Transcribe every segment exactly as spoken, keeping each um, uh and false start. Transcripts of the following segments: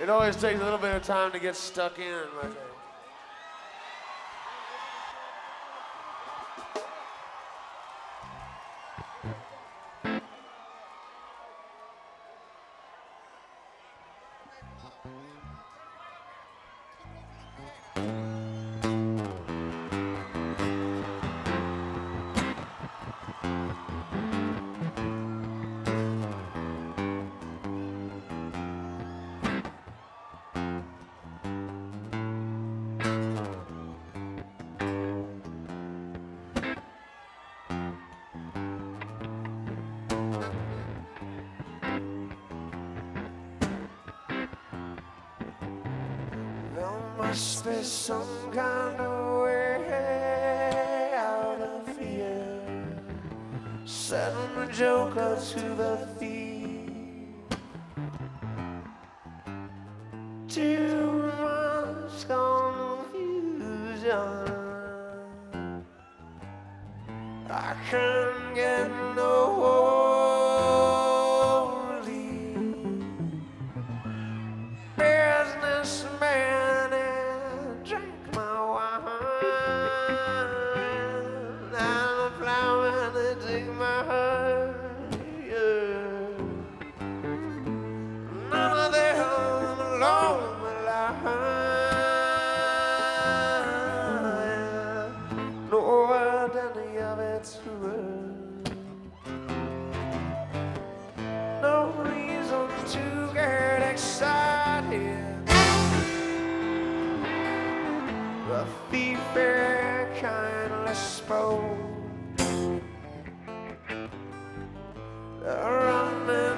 It always takes a little bit of time to get stuck in. Like must be some kind of way out of here. Sending the joker to the thief. Too much confusion. I can't get no relief. Businessman and drink my wine, and I'm plowing and take my heart. Yeah. None of them alone my life. No word any of it's true. No reason to get excited. The thief very kindly spoke. Running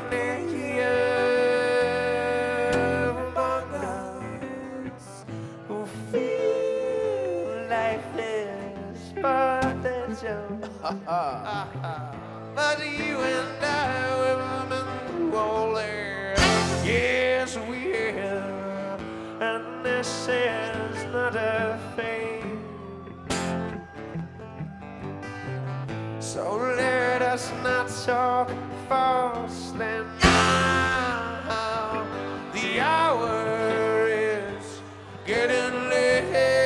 here among us who feel lifeless, but they're joke. But you and I, we've been older. Yes, we have. And this is not a fame. So let us not talk false then. Now the hour is getting late.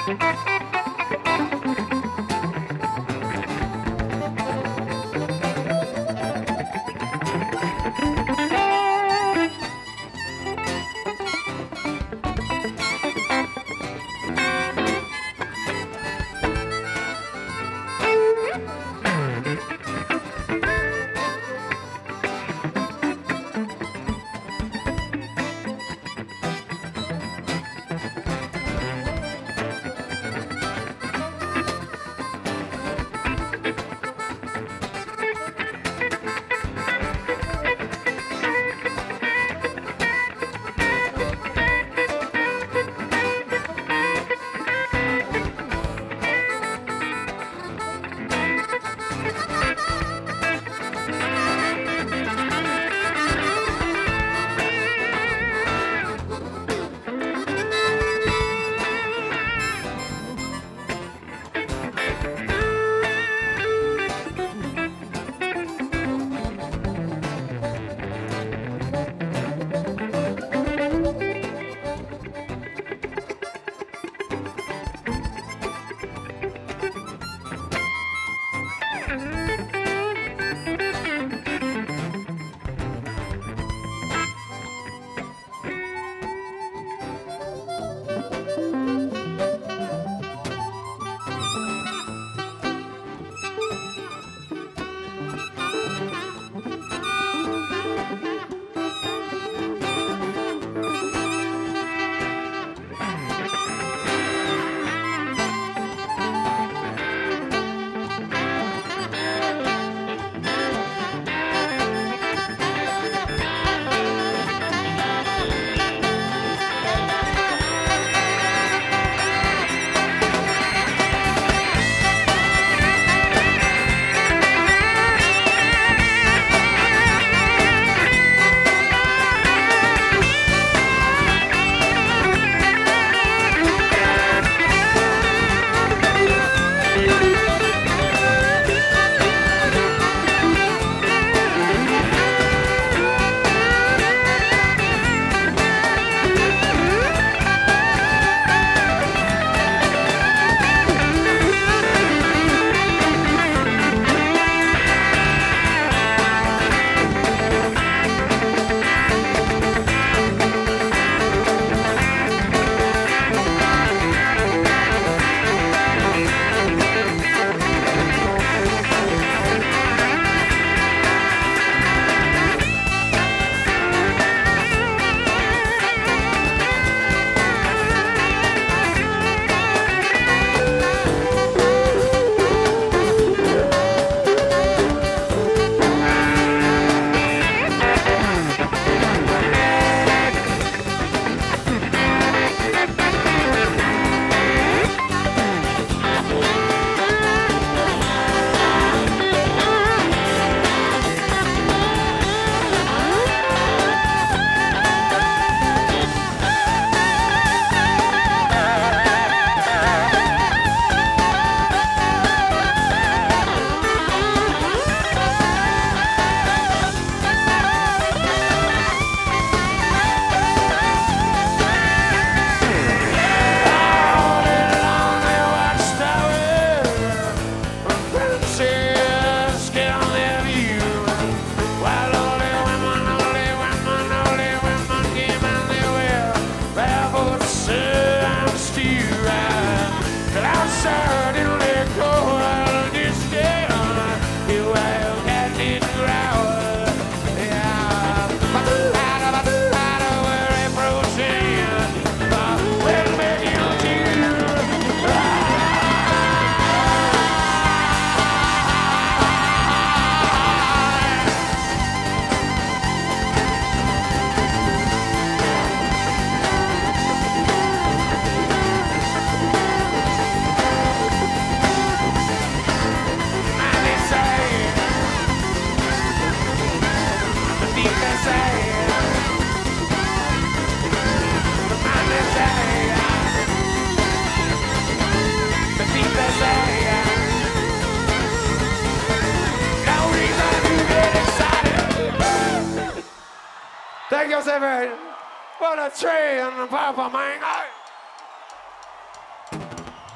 Thank you, Seven. What a tree and a purple mango.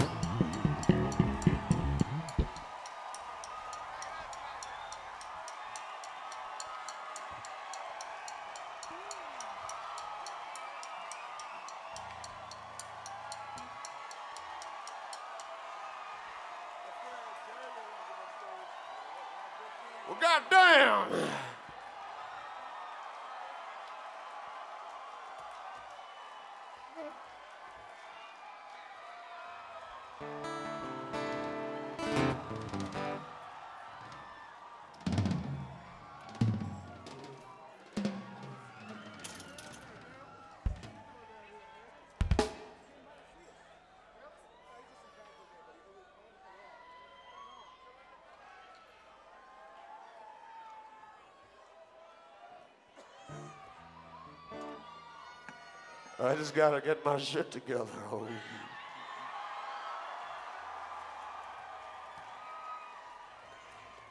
Well, goddamn. I just gotta get my shit together. Oh.